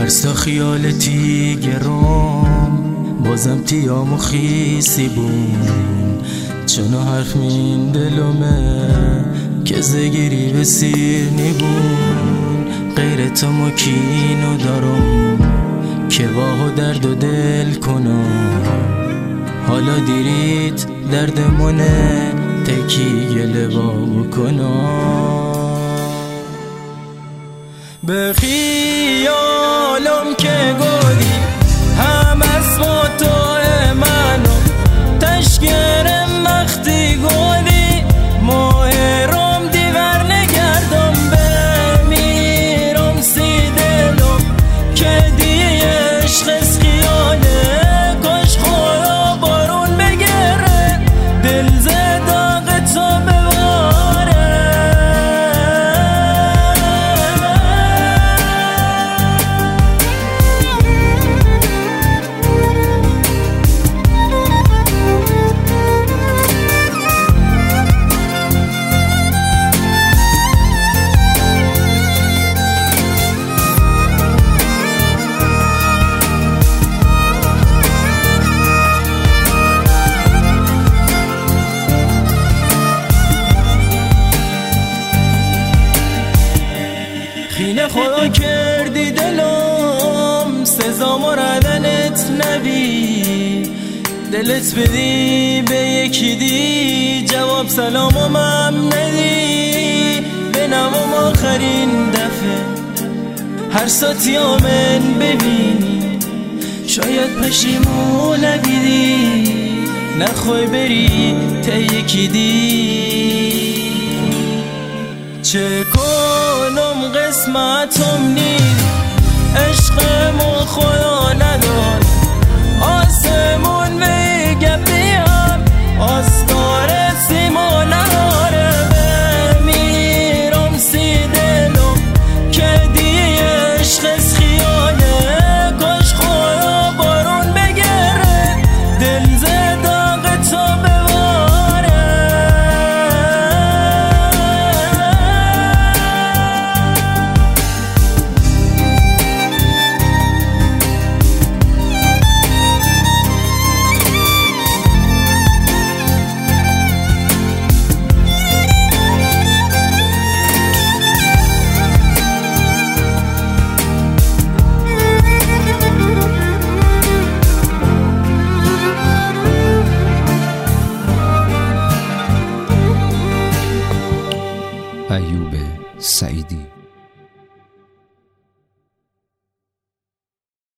هرسا خیالتی گرام بازم تیام و خیسی بون چنو حرف من دلومه که زگیری بسیر نیبون غیر تو مکینو دارم که واهو درد و دل کنم حالا دیرید دردمونه تکی گله با کنم به خیالم که گودی هم اسم تو منو تشکر مختی گودی ماهرم دیور نگردم بمیرم سی دلم که دی عشق از خیاله کاش خدا بارون بگره دل زداق تو بباره خینه خدا کردی دلم سزا مردنت نبی دلت بدی به یکی دی جواب سلامم هم ندی به نوام آخرین دفعه هر ساتی آمن ببینی شاید پشیمون نبیدی نخوای بری تا یکی دی چه کنم قسمتم نیست عشقمو خدا نداد آسمون میگه بیام آستار سیما نهاره بمیرم سی دلم که دی عشق از خیاله کاش خدا بارون بگره دل زداق تو بباره ایوب سعیدی